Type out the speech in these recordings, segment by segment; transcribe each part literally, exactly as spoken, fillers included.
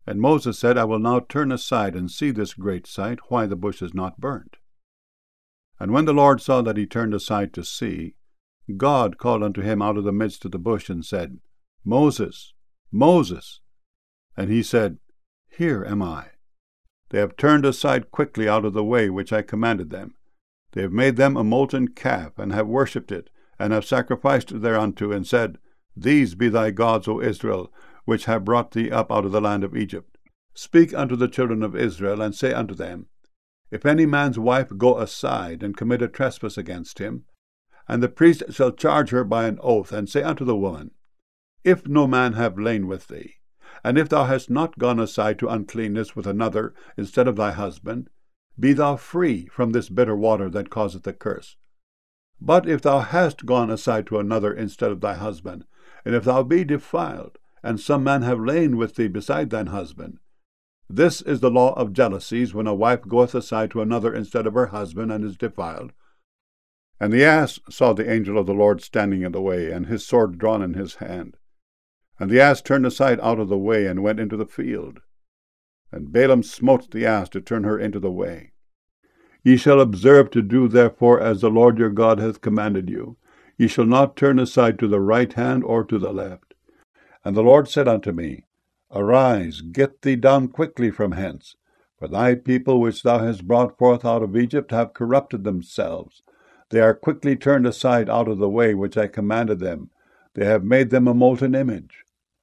And Moses said, I will now turn aside and see this great sight, why the bush is not burnt. And when the Lord saw that he turned aside to see, God called unto him out of the midst of the bush, and said, Moses, Moses. And he said, Here am I. They have turned aside quickly out of the way which I commanded them. They have made them a molten calf, and have worshipped it, and have sacrificed thereunto, and said, These be thy gods, O Israel, which have brought thee up out of the land of Egypt. Speak unto the children of Israel, and say unto them, If any man's wife go aside, and commit a trespass against him, and the priest shall charge her by an oath, and say unto the woman, If no man have lain with thee, and if thou hast not gone aside to uncleanness with another instead of thy husband, be thou free from this bitter water that causeth a curse. But if thou hast gone aside to another instead of thy husband, and if thou be defiled, and some man have lain with thee beside thine husband, this is the law of jealousies, when a wife goeth aside to another instead of her husband, and is defiled. And the ass saw the angel of the Lord standing in the way, and his sword drawn in his hand. And the ass turned aside out of the way, and went into the field. And Balaam smote the ass to turn her into the way. Ye shall observe to do therefore as the Lord your God hath commanded you. Ye shall not turn aside to the right hand or to the left. And the Lord said unto me, Arise, get thee down quickly from hence, for thy people which thou hast brought forth out of Egypt have corrupted themselves. They are quickly turned aside out of the way which I commanded them. They have made them a molten image.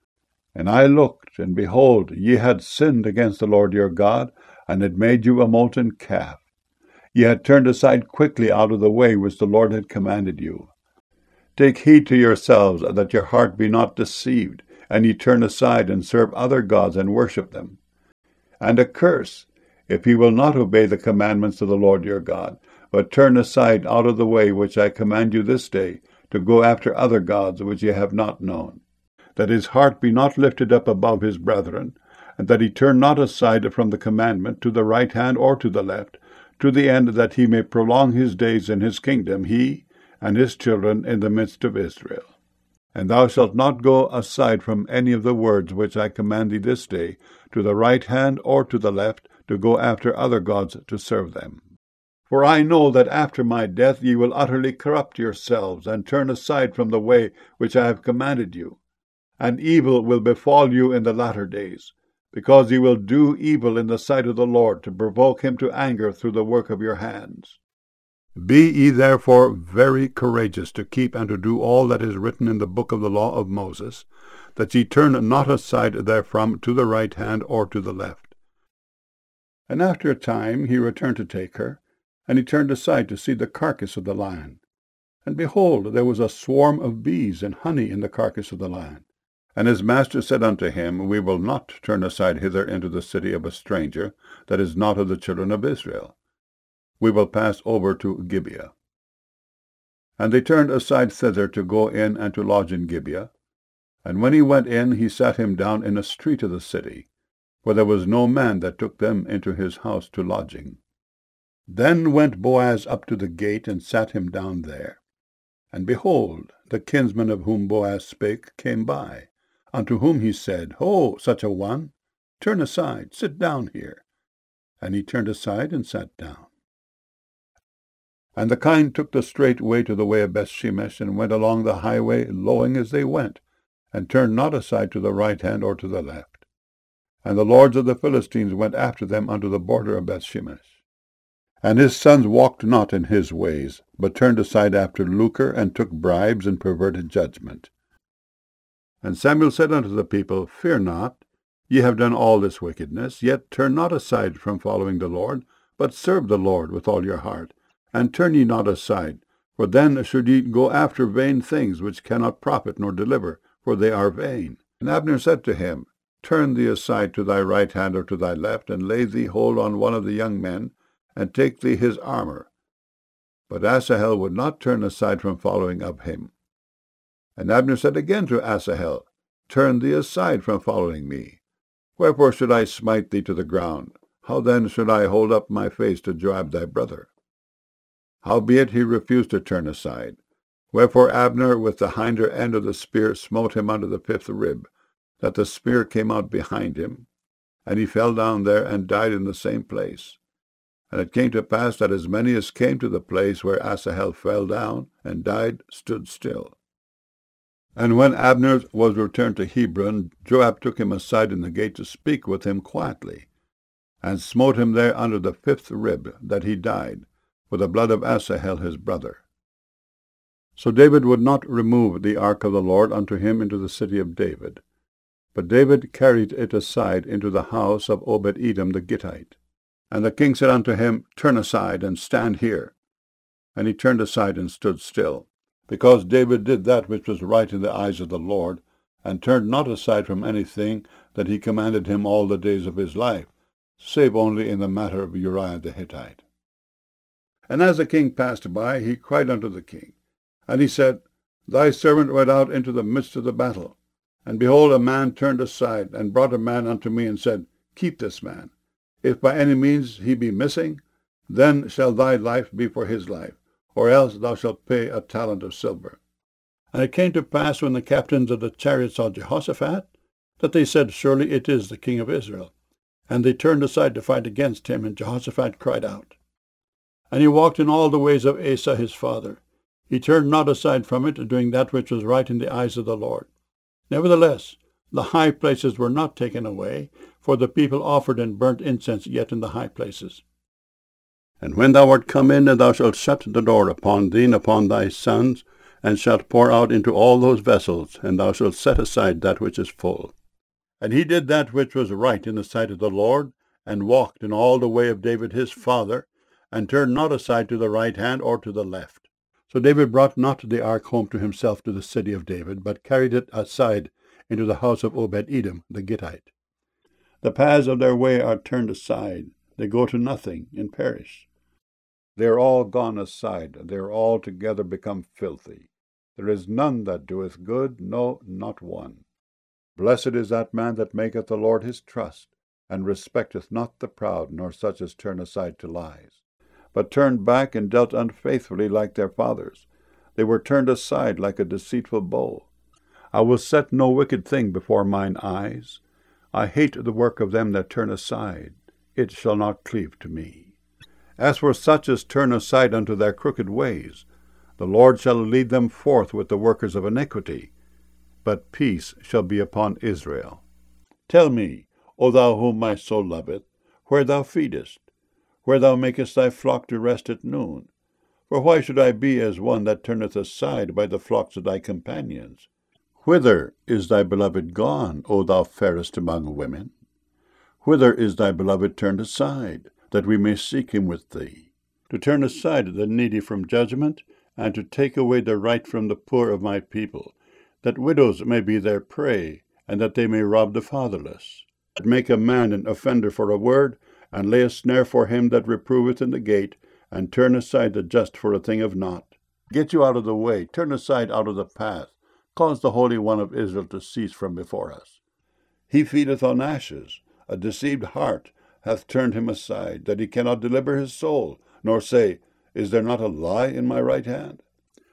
And I looked, and behold, ye had sinned against the Lord your God, and had made you a molten calf. Ye had turned aside quickly out of the way which the Lord had commanded you. Take heed to yourselves, that your heart be not deceived, and ye turn aside and serve other gods and worship them. And a curse, if ye will not obey the commandments of the Lord your God, but turn aside out of the way which I command you this day, to go after other gods which ye have not known, that his heart be not lifted up above his brethren, and that he turn not aside from the commandment to the right hand or to the left, to the end that he may prolong his days in his kingdom, he and his children in the midst of Israel. And thou shalt not go aside from any of the words which I command thee this day, to the right hand or to the left, to go after other gods to serve them. For I know that after my death ye will utterly corrupt yourselves, and turn aside from the way which I have commanded you. And evil will befall you in the latter days, because ye will do evil in the sight of the Lord, to provoke him to anger through the work of your hands. Be ye therefore very courageous to keep and to do all that is written in the book of the law of Moses, that ye turn not aside therefrom to the right hand or to the left. And after a time he returned to take her, and he turned aside to see the carcass of the lion. And behold, there was a swarm of bees and honey in the carcass of the lion. And his master said unto him, We will not turn aside hither into the city of a stranger, that is not of the children of Israel. We will pass over to Gibeah. And they turned aside thither to go in and to lodge in Gibeah. And when he went in, he sat him down in a street of the city, for there was no man that took them into his house to lodging. Then went Boaz up to the gate, and sat him down there. And behold, the kinsman of whom Boaz spake came by, unto whom he said, Ho, such a one, turn aside, sit down here. And he turned aside and sat down. And the kine took the straight way to the way of Bethshemesh, and went along the highway, lowing as they went, and turned not aside to the right hand or to the left. And the lords of the Philistines went after them unto the border of Bethshemesh. And his sons walked not in his ways, but turned aside after lucre, and took bribes, and perverted judgment. And Samuel said unto the people, Fear not, ye have done all this wickedness, yet turn not aside from following the Lord, but serve the Lord with all your heart, and turn ye not aside, for then should ye go after vain things which cannot profit nor deliver, for they are vain. And Abner said to him, Turn thee aside to thy right hand or to thy left, and lay thee hold on one of the young men, and take thee his armor. But Asahel would not turn aside from following of him. And Abner said again to Asahel, Turn thee aside from following me. Wherefore should I smite thee to the ground? How then should I hold up my face to Joab thy brother? Howbeit he refused to turn aside. Wherefore Abner with the hinder end of the spear smote him under the fifth rib, that the spear came out behind him. And he fell down there and died in the same place. And it came to pass that as many as came to the place where Asahel fell down and died stood still. And when Abner was returned to Hebron, Joab took him aside in the gate to speak with him quietly, and smote him there under the fifth rib, that he died, for the blood of Asahel his brother. So David would not remove the ark of the Lord unto him into the city of David, but David carried it aside into the house of Obed-Edom the Gittite. And the king said unto him, Turn aside, and stand here. And he turned aside and stood still, because David did that which was right in the eyes of the Lord, and turned not aside from anything that he commanded him all the days of his life, save only in the matter of Uriah the Hittite. And as the king passed by, he cried unto the king, and he said, Thy servant went out into the midst of the battle, and behold, a man turned aside, and brought a man unto me, and said, Keep this man. If by any means he be missing, then shall thy life be for his life, or else thou shalt pay a talent of silver. And it came to pass, when the captains of the chariots saw Jehoshaphat, that they said, Surely it is the king of Israel. And they turned aside to fight against him, and Jehoshaphat cried out. And he walked in all the ways of Asa his father. He turned not aside from it, doing that which was right in the eyes of the Lord. Nevertheless, the high places were not taken away, for the people offered and burnt incense yet in the high places. And when thou art come in, and thou shalt shut the door upon thee and upon thy sons, and shalt pour out into all those vessels, and thou shalt set aside that which is full. And he did that which was right in the sight of the Lord, and walked in all the way of David his father, and turned not aside to the right hand or to the left. So David brought not the ark home to himself to the city of David, but carried it aside into the house of Obed-Edom the Gittite. The paths of their way are turned aside, they go to nothing, and perish. They are all gone aside, they are altogether become filthy. There is none that doeth good, no, not one. Blessed is that man that maketh the Lord his trust, and respecteth not the proud, nor such as turn aside to lies, but turned back and dealt unfaithfully like their fathers. They were turned aside like a deceitful bow. I will set no wicked thing before mine eyes. I hate the work of them that turn aside. It shall not cleave to me. As for such as turn aside unto their crooked ways, the Lord shall lead them forth with the workers of iniquity, but peace shall be upon Israel. Tell me, O thou whom my soul loveth, where thou feedest, where thou makest thy flock to rest at noon. For why should I be as one that turneth aside by the flocks of thy companions? Whither is thy beloved gone, O thou fairest among women? Whither is thy beloved turned aside, that we may seek him with thee? To turn aside the needy from judgment, and to take away the right from the poor of my people, that widows may be their prey, and that they may rob the fatherless. That make a man an offender for a word, and lay a snare for him that reproveth in the gate, and turn aside the just for a thing of naught. Get you out of the way, turn aside out of the path, cause the Holy One of Israel to cease from before us. He feedeth on ashes, a deceived heart hath turned him aside, that he cannot deliver his soul, nor say, Is there not a lie in my right hand?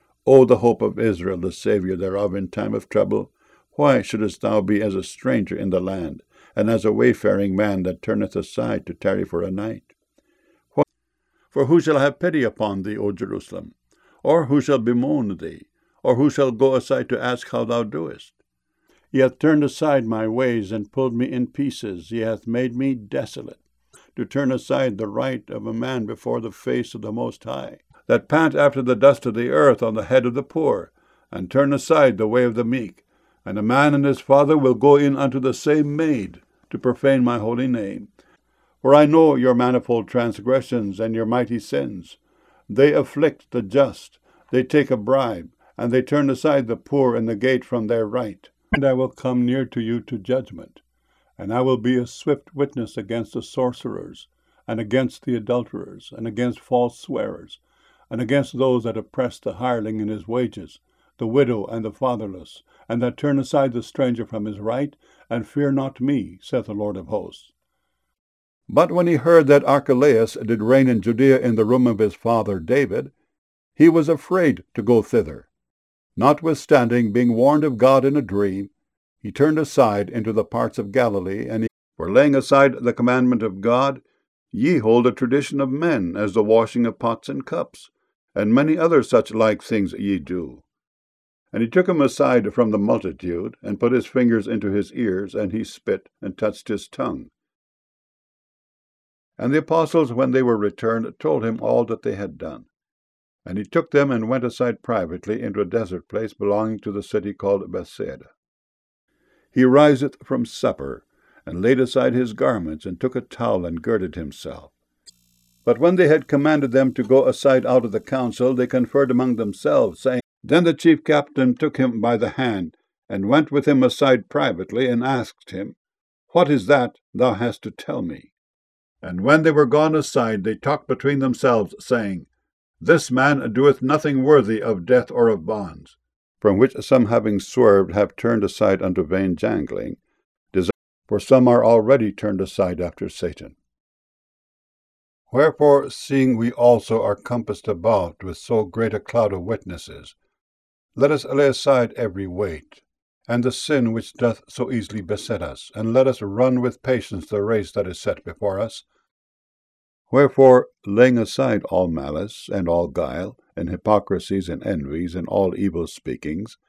O the hope of Israel, the Saviour thereof in time of trouble, why shouldest thou be as a stranger in the land, and as a wayfaring man that turneth aside to tarry for a night? Why? For who shall have pity upon thee, O Jerusalem? Or who shall bemoan thee? Or who shall go aside to ask how thou doest? He hath turned aside my ways, and pulled me in pieces. He hath made me desolate, to turn aside the right of a man before the face of the Most High, that pant after the dust of the earth on the head of the poor, and turn aside the way of the meek. And a man and his father will go in unto the same maid, to profane my holy name. For I know your manifold transgressions and your mighty sins. They afflict the just, they take a bribe, and they turn aside the poor in the gate from their right. And I will come near to you to judgment, and I will be a swift witness against the sorcerers, and against the adulterers, and against false swearers, and against those that oppress the hireling in his wages, the widow and the fatherless, and that turn aside the stranger from his right, and fear not me, saith the Lord of hosts. But when he heard that Archelaus did reign in Judea in the room of his father David, he was afraid to go thither. Notwithstanding, being warned of God in a dream, he turned aside into the parts of Galilee, and he For laying aside the commandment of God, ye hold a tradition of men, as the washing of pots and cups, and many other such like things ye do. And he took him aside from the multitude, and put his fingers into his ears, and he spit, and touched his tongue. And the apostles, when they were returned, told him all that they had done. And he took them, and went aside privately into a desert place belonging to the city called Bethsaida. He riseth from supper, and laid aside his garments, and took a towel, and girded himself. But when they had commanded them to go aside out of the council, they conferred among themselves, saying, Then the chief captain took him by the hand, and went with him aside privately, and asked him, What is that thou hast to tell me? And when they were gone aside, they talked between themselves, saying, This man doeth nothing worthy of death or of bonds. From which some, having swerved, have turned aside unto vain jangling, for some are already turned aside after Satan. Wherefore, seeing we also are compassed about with so great a cloud of witnesses, let us lay aside every weight, and the sin which doth so easily beset us, and let us run with patience the race that is set before us. Wherefore, laying aside all malice, and all guile, and hypocrisies, and envies, and all evil speakings,